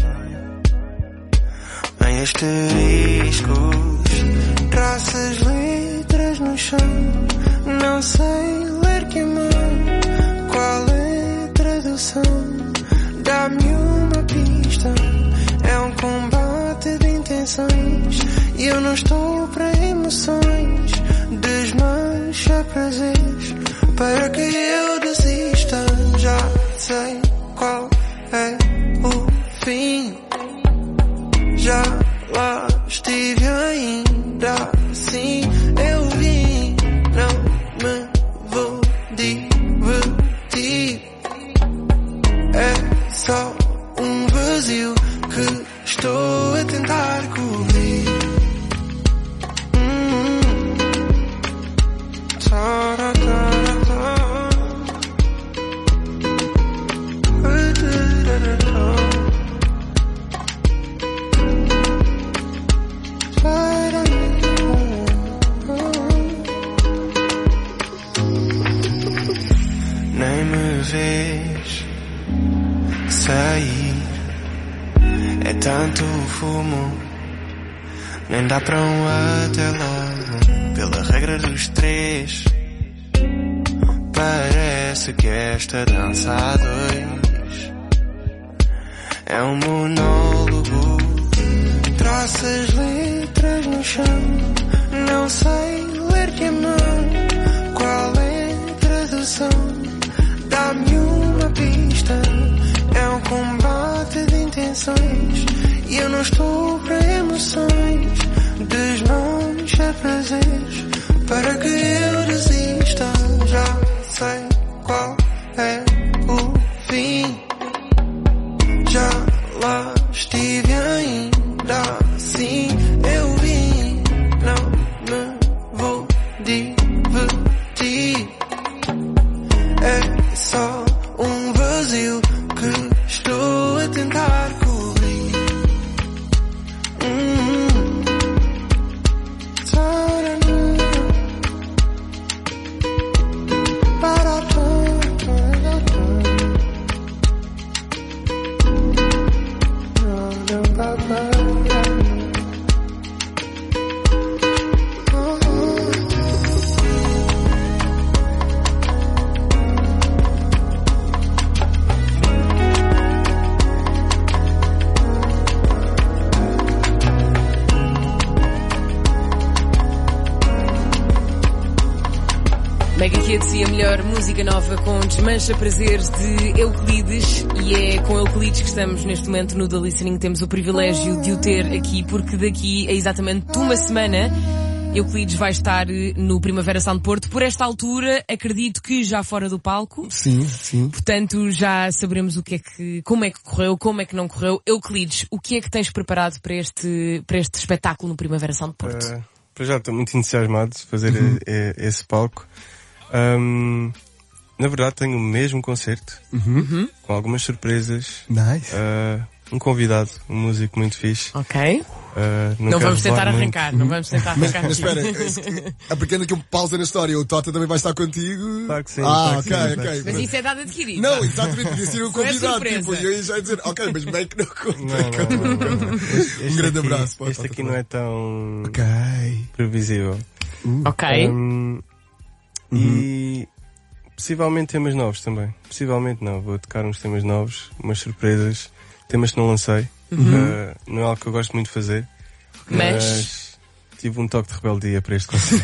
em asteriscos, traças letras no chão. Não sei ler que mão. Qual é a tradução? Dá-me uma pista. É um combate de intenções e eu não estou para emoções. Desmancha prazeres para que eu desista. Já sei qual é o fim. Já lá estive ainda assim. Eu vim, não me vou divertir. É só um vazio que estou a tentar cobrir. Hum. Tara, tara, tara. Tara, nem me vês sair. É tanto fumo, nem dá para um até logo. Pela regra dos três, parece que esta dança a dois é um monólogo. Traças letras no chão, não sei ler que mão. Qual é a tradução? Dá-me uma pista. lá estive ainda assim eu vim, não me vou divertir. É só um vazio que estou a tentar cobrir. Hum. Mega Hits e a melhor música nova com Desmancha Prazeres de Euclides, e é com Euclides que estamos neste momento no The Listening. Temos o privilégio de o ter aqui, porque daqui a exatamente uma semana Euclides vai estar no Primavera Sound Porto. Por esta altura, acredito que já fora do palco. Sim, sim. Portanto, já saberemos o que é que, como é que correu, como é que não correu. Euclides, o que é que tens preparado para este, para este espetáculo no Primavera Sound Porto? Uh, para já estou muito entusiasmado de fazer Uhum. e, e, esse palco. Um, na verdade tenho o mesmo concerto, Uhum. com algumas surpresas. Nice. Uh, um convidado, um músico muito fixe. Ok. Uh, Não vamos tentar arrancar, não vamos tentar Mas, arrancar. mas espera, a pequena que eu pausa na história, o Tota também vai estar contigo? Claro que sim. Ah, claro que ok, sim, ok. claro que Mas sim. isso é dado adquirido. Não, exatamente, podia ser um Foi a convidado, surpresa. tipo, e eu ia já dizer, ok, mas bem que não conta. Não, não, não, não. Este, Um este grande aqui, abraço para o Este Tota aqui não é tão Ok. previsível. Ok. Um, E possivelmente temas novos também. Possivelmente não, vou tocar uns temas novos, umas surpresas, temas que não lancei. Uh, não é algo que eu gosto muito de fazer. Mas- Mas tive um toque de rebeldia para este concerto.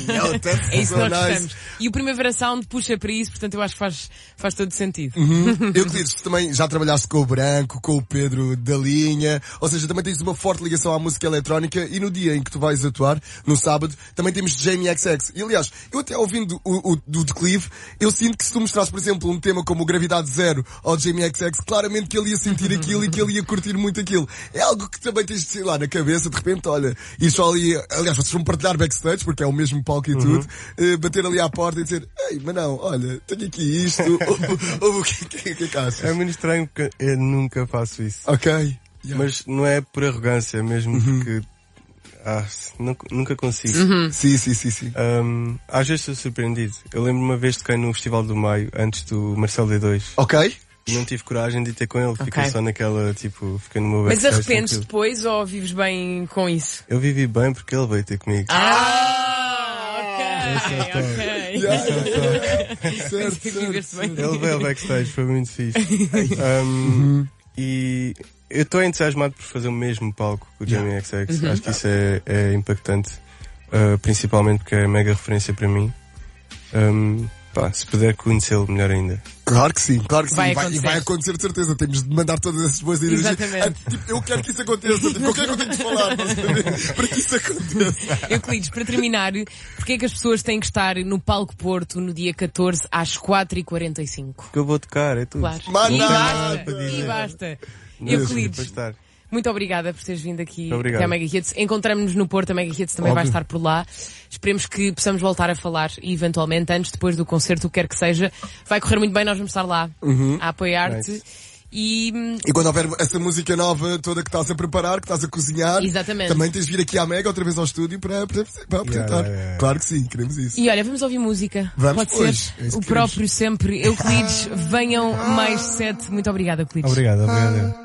É isso que nós gostamos. E o Primavera Sound puxa para isso, portanto eu acho que faz, faz todo sentido. Uhum. Euclides, tu também já trabalhaste com o Branco, com o Pedro da Linha, ou seja, também tens uma forte ligação à música eletrónica, e no dia em que tu vais atuar, no sábado, também temos Jamie X X. E aliás, eu até ouvindo o, o do declive, eu sinto que se tu mostrares, por exemplo, um tema como o Gravidade Zero ao Jamie X X, claramente que ele ia sentir aquilo e que ele ia curtir muito aquilo. É algo que também tens de sei lá na cabeça, de repente, olha, e só ali, aliás, vocês vão partilhar backstage, porque é o mesmo palco e tudo, uh, bater ali à porta e dizer, ei, mas não, olha, tenho aqui isto, ou, ou o que, que, que é que achas? É muito estranho porque eu nunca faço isso. Ok. Yeah. Mas não é por arrogância, é mesmo porque ah, nunca, nunca consigo. Sim, sim, sim, sim. Um, às vezes estou surpreendido. Eu lembro uma vez toquei no Festival do Maio, antes do Marcelo D dois. Ok. E não tive coragem de ir ter com ele, Ok. fiquei só naquela, tipo, fiquei no meu Mas backstage arrependes tranquilo. depois ou vives bem com isso? Eu vivi bem porque ele veio ter comigo. Ah, ok, ok. Yeah, yeah, yeah. Certo, Viveste bem. Ele veio ao backstage, foi muito fixe. Um, E eu estou entusiasmado por fazer o mesmo palco que o Jamie X X. Uhum. Acho que isso é, é impactante, uh, principalmente porque é mega referência para mim. Um, pá, se puder conhecê-lo, melhor ainda. Claro que sim, claro que sim. Vai E vai, e acontecer. vai acontecer de certeza. Temos de mandar todas essas boas energias. Exatamente. Ah, tipo, eu quero que isso aconteça. Tipo, eu quero que eu tenho de falar para, para que isso aconteça. Euclides, para terminar, porque é que as pessoas têm que estar no Palco Porto no dia catorze às quatro e quarenta e cinco? Que eu vou tocar, é tudo. Claro. Mas E nada basta, para dizer. e basta. Não, para Euclides, estar. muito obrigada por teres vindo aqui Muito obrigado. até à Mega Hits. Encontramos-nos no Porto, a Mega Hits também vai Óbvio. estar por lá. Esperemos que possamos voltar a falar e eventualmente, antes, depois do concerto, o que quer que seja. Vai correr muito bem, nós vamos estar lá a apoiar-te. Nice. E hum, E quando houver essa música nova toda que estás a preparar, que estás a cozinhar, Exatamente. também tens de vir aqui à Mega outra vez ao estúdio para, para, para apresentar. yeah, yeah. Claro que sim, queremos isso. E olha, vamos ouvir música. Vamos, Pode pois. ser É isso o que próprio sempre. Euclides, venham mais sete. Muito obrigada, Euclides. Obrigado, obrigado.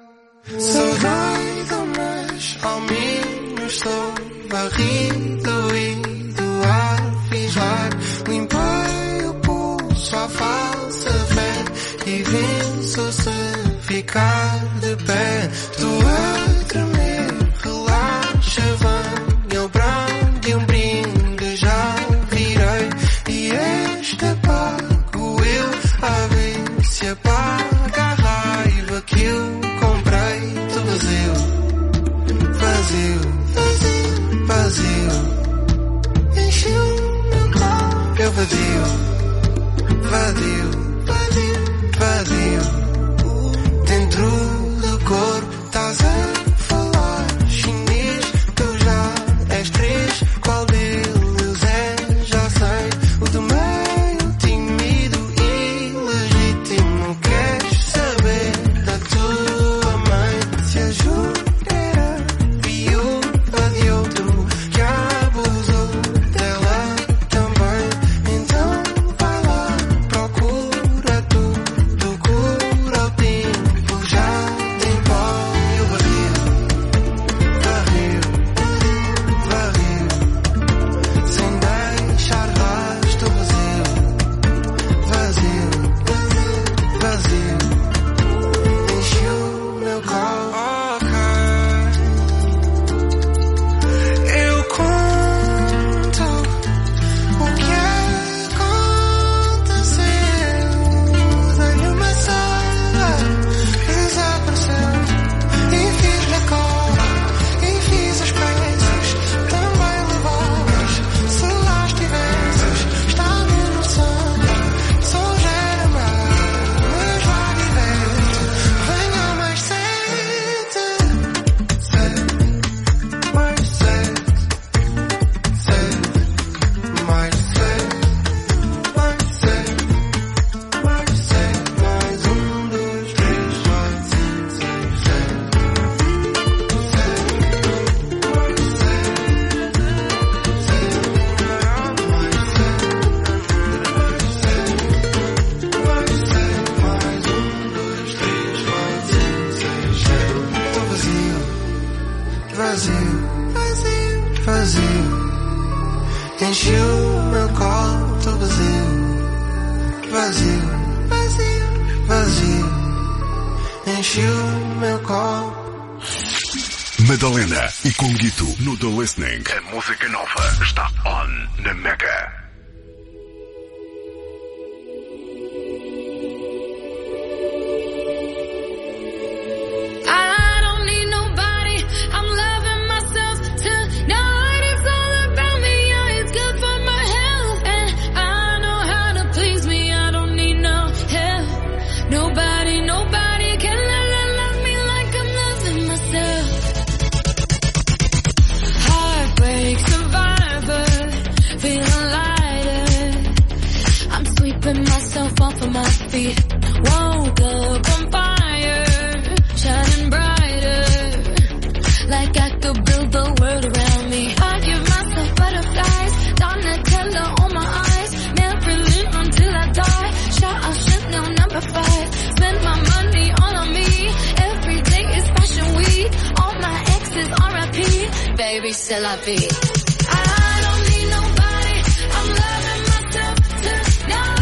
Saudade, mas ao menos estou varrido e do ar fiz ar. Limpei o pulso à falsa fé e venço se ficar de pé. Estou a tremer, relaxa, venha o brinde e um brinde já virei. E este pago eu a ver se apaga a raiva que eu comprei. Tô vazio, vazio, vazio, vazio. Encheu meu copo, eu vazio, vazio, vazio, vazio. Dentro do corpo vazio, vazio, vazio. Enche o meu colo, tô vazio, vazio, vazio, vazio. Enche o meu colo. Madalena e Conguito no The Listening. A música nova está on na Mega. Off of my feet, woke up on fire, shining brighter, like I could build the world around me. I give myself butterflies, Donatella on my eyes, Maybelline until I die, shout out Chanel number five, spend my money all on me, every day is fashion week, all my exes R I P, baby, c'est la vie. I don't need nobody, I'm loving myself tonight.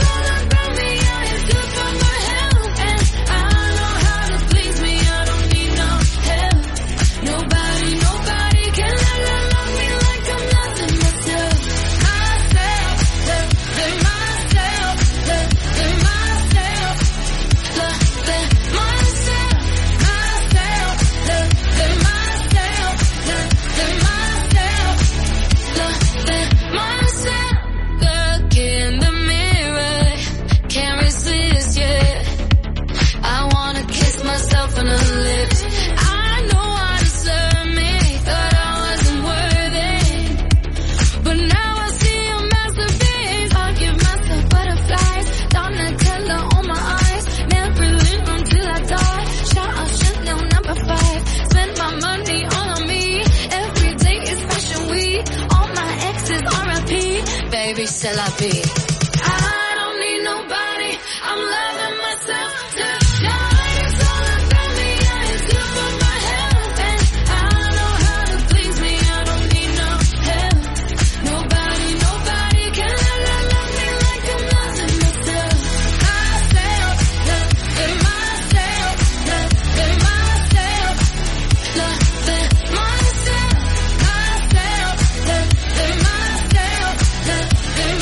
C'est la vie. I don't need nobody, I'm loving myself tonight. It's all about me, yeah, it's good for my health, and I know how to please me, I don't need no help. Nobody, nobody can love, love me like I'm loving myself. Myself, loving myself, loving myself, loving myself, myself, loving myself, loving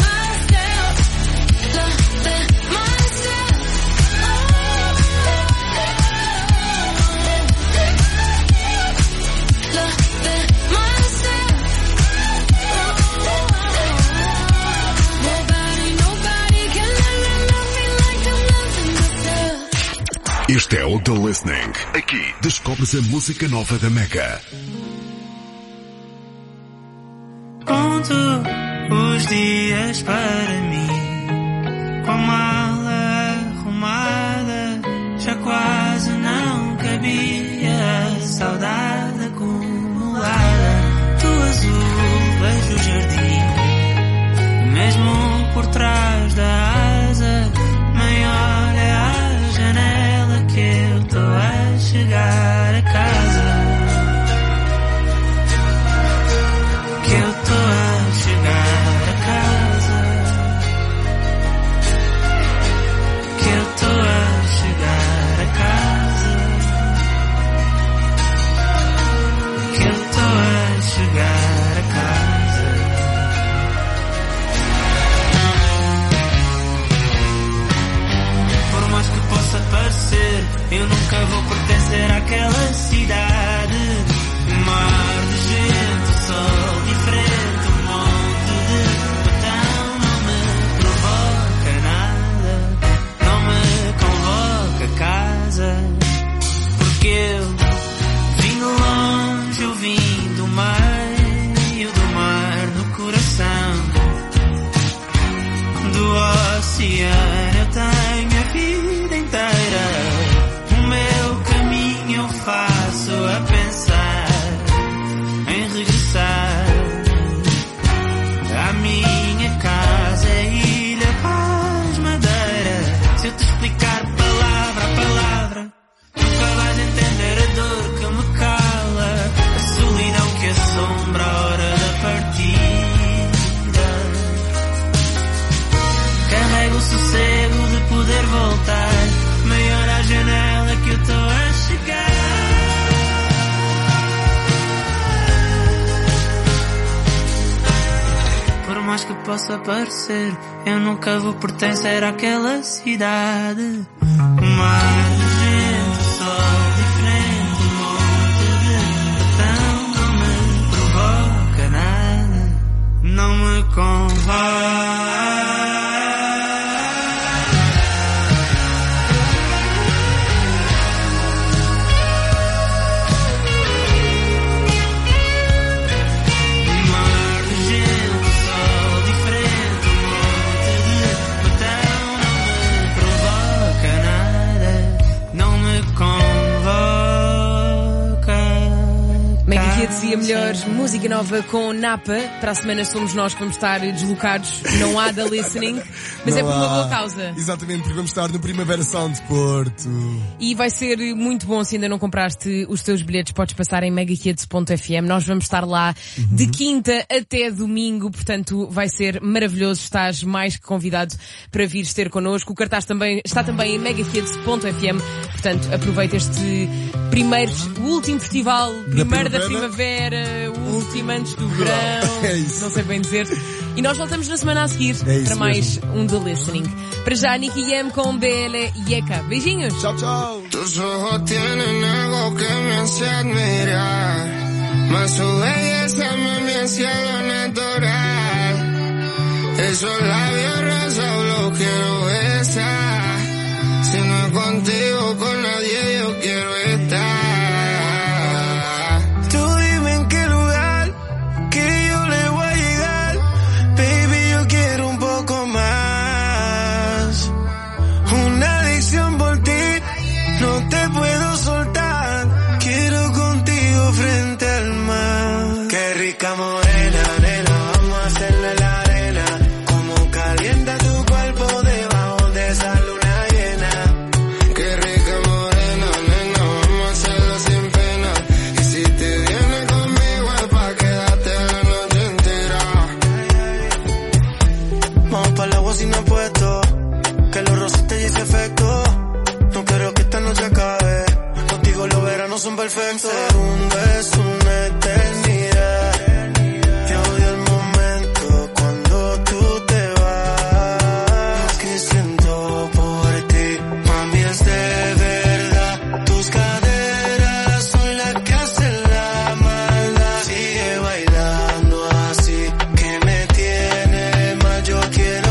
Este é o The Listening. Aqui descobres a música nova da Mega. Conto os dias para mim, com a mala arrumada, já quase não cabia a saudade acumulada. Do azul vejo o jardim, mesmo por trás da asa, maior é a janela que eu tô a chegar a casa. Que eu tô a chegar a casa. Que eu tô a chegar a casa. Que eu tô a chegar a casa. Por mais que possa parecer, eu nunca vou pertencer àquela cidade. Um mar de gente, sol diferente, um monte de botão. Não me provoca nada, não me convoca a casa. Porque eu vim de longe, eu vim do meio do mar, no coração do oceano. Eu tenho a vida inteira, o meu caminho eu faço a pensar possa parecer, eu nunca vou pertencer àquela cidade. Mar, gente, sol diferente, um monte de cartão, não me provoca nada, não me convém. E a melhor música nova com Napa. Para a semana somos nós que vamos estar deslocados. Não há da listening, mas Não é por uma há. boa causa. Exatamente, porque vamos estar no Primavera Sound Porto. E vai ser muito bom. Se ainda não compraste os teus bilhetes, podes passar em mega kids ponto f m. Nós vamos estar lá uhum. de quinta até domingo, portanto vai ser maravilhoso. Estás mais que convidado para vires ter connosco. O cartaz também está também em mega kids ponto f m. Portanto, aproveita este primeiro, o último festival, primeiro da primavera, o último antes do verão, é isso. Não sei bem dizer. E nós voltamos na semana a seguir é para mais mesmo. um The Listening. Para já, Nicky Jam com B L y E K A. Beijinhos. Tchau, tchau. Tus ojos tienen algo que me hace admirar, mas su belleza me hace algo natural. Esos labios rosas los quiero besar. Si no es contigo, con nadie yo quiero estar. Tú dime en qué lugar que yo le voy a llegar. Baby, yo quiero un poco más. Una adicción por ti, no te puedo soltar. Quiero contigo frente al mar. Qué rica morena, nena, vamos a hacerle la arena. Como calienta tu cuerpo debajo de esa luna. Si no puesto, que los rosas te hice efecto. No quiero que esta noche acabe. Contigo los veranos son perfectos. Un beso, una eternidad. Yo odio el momento cuando tú te vas. Lo que siento por ti, mami, es de verdad. Tus caderas son las que hacen la maldad. Sigue bailando así, que me tiene mal. Yo quiero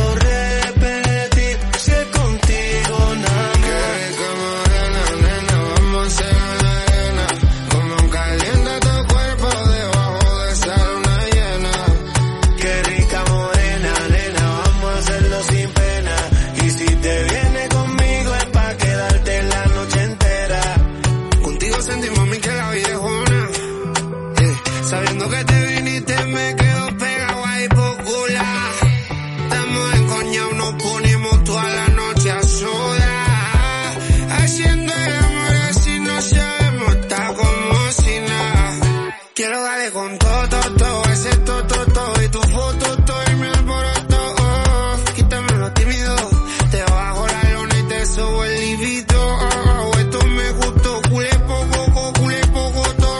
sabiendo que te viniste me quedo pegado ahí por cular. Estamos encoñados, nos ponemos toda la noche a sudar. Haciendo el amor así no sabemos, está como si nada. Quiero darle con todo, todo, todo, ese todo, todo, todo. Y tu foto, todo y mi alboroto. Oh, quítame lo tímido, te bajo la lona y te subo el libido. Oh, oh, esto me gustó, culé poco, culé poco, tomo.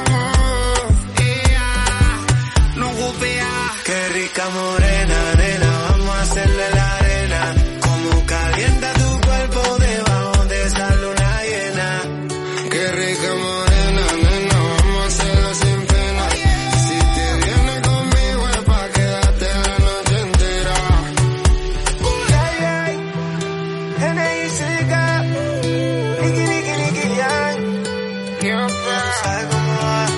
Qué rica morena, nena, vamos a hacerle la arena. Como calienta tu cuerpo debajo de esa luna llena. Qué rica morena, nena, vamos a hacerlo sin pena. Si te vienes conmigo es pa' quedarte la noche entera. Ay, ay, N I C K, Nicky, Nicky, Nicky, Yang. Quiero pensar cómo va.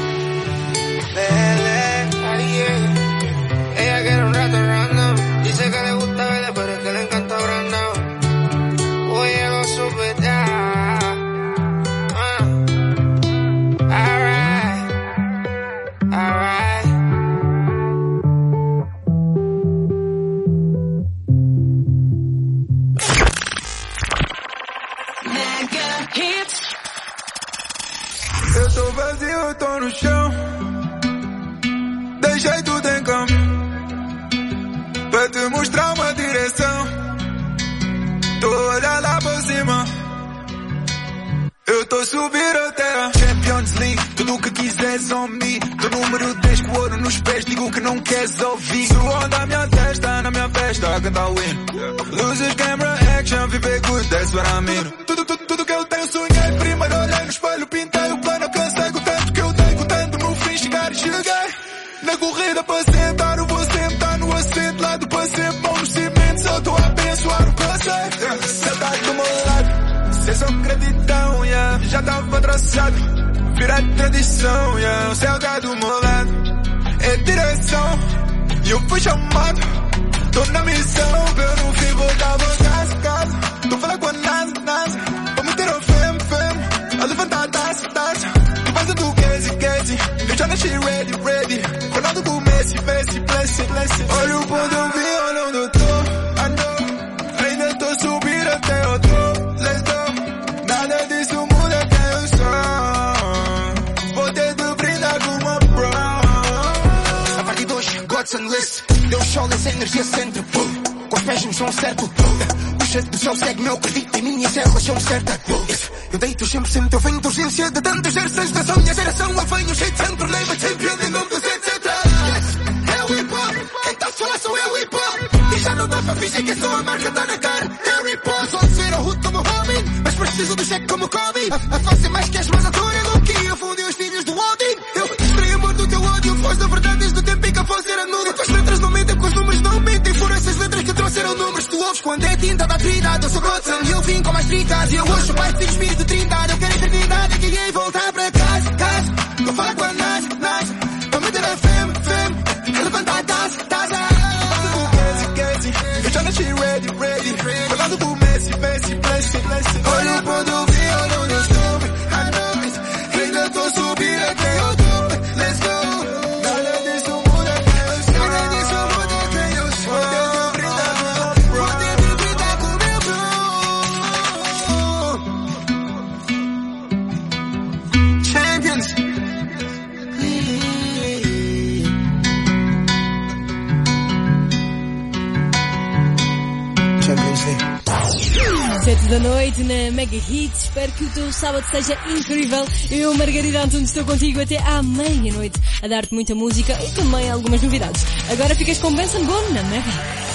Bele, Ariel. Ella quiere un rato random. Dice que le gusta verle, pero es que le encanta Brandon. Oye, lo supe ya. Uh. Alright. Alright. Mega Hits. Eu tô vazio, eu tô no chão. Deixei tudo em campo pra te mostrar uma direção. Tô olhando lá por cima. Eu tô subindo a terra. Champions League, tudo o que quiseres on me. Sou número dez com ouro nos pés, digo que não queres ouvir. Suor da minha testa, na minha festa, a cantar o hino. Luzes, camera, action, viver good, that's what I mean. Tudo, tudo, tudo que eu tenho sonhei. Primeiro olhei no espelho, pintei o plano, alcancei o tanto que eu dei, o tanto no fim chegar e cheguei. Na corrida para sentar, o vou sentar no assento, lado para sempre, mão no cimento, só estou a abençoar o que eu sei. Sentar do meu lado, cê só gratidão, yeah. Já estava traçado, virar tradição, yeah. O céu tá do meu lado, é direção, e eu fui chamado, tô na missão, eu no fim voltava casa, casa. Tô falando com a NASA, NASA, pra meter a fame, fame, a levantar a taça, taça. Tu faz a do Casey, Casey, eu já nasci ready, ready. Ronaldo com Messi, Messi, blessed, blessed. Olha o ponto eu vi, olha onde eu tô, I know. Ainda tô subindo até o topo, let's go. Nada disso muda quem eu sou. Vou ter de brindar com uma bro. A partir de hoje, God's Unlist. Deus sola essa energia sempre, pum. Com os pés no chão certo. O cheiro do céu segue-me, eu acredito em mim e essa é a relação certa. Eu deito sempre, sempre, eu venho de urgência de tantas gerações da minha geração. Eu venho cheio de sempre, leva champion em nome dos etcétera. É o hip hop, quem tá a falar sou eu hip hop. E já não dá pra fingir que sou a marca, tá na cara. É hip hop, só ser o hood como homem, mas preciso do cheque como Kobe. A, a face mais que és mais altura do que eu fundei os filhos do Odin. Eu extraí amor do teu ódio, voz da verdade desde o tempo em que a voz era nuda. Com as letras não mentem, com os números não mentem. Foram essas letras que trouxeram números. Tu ouves quando é tinta da trindade. Eu sou Godson e eu vim com mais tricas. E eu hoje o pai filho espírito de trindade. Eu quero eternidade, eu queria voltar para casa, casa. Tô falando com a NASA, NASA. Pra meter a fame, fame, a levantar a taça, taça. Eu já nasci ready, ready. Falando com Messi, Messi, blessed, blessed. Olha o ponto eu vi, olha onde eu estou, I know it. Ainda tô subindo até eu tô, let's go. Nada disso muda quem eu sou. Nada disso muda quem eu sou. Vou ter de brindar com meu bro. Champions. Sete da noite na Mega Hits. Espero que o teu sábado seja incrível. Eu, Margarida Antunes, estou contigo até à meia-noite a dar-te muita música e também algumas novidades. Agora ficas com Benson Boone na Mega.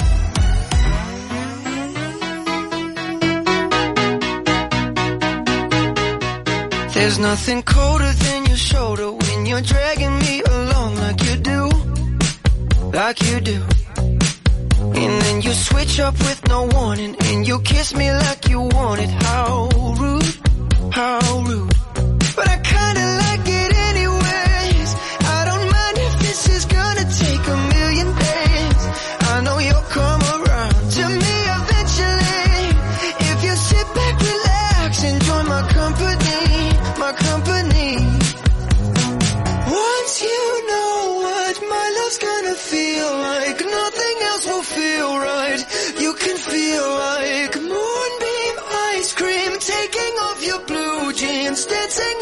There's nothing colder than your shoulder when you're dragging me along like you do, like you do. And then you switch up with no warning, and you kiss me like you want it. How rude, how rude. But I kinda like it anyways. I don't mind if this is gonna take a million days. I know you'll come around to me eventually. If you sit back, relax, and join my company, my company. Once you know what my love's gonna feel like, nothing else will feel right. You can feel like moonbeam ice cream, taking off your blue jeans, dancing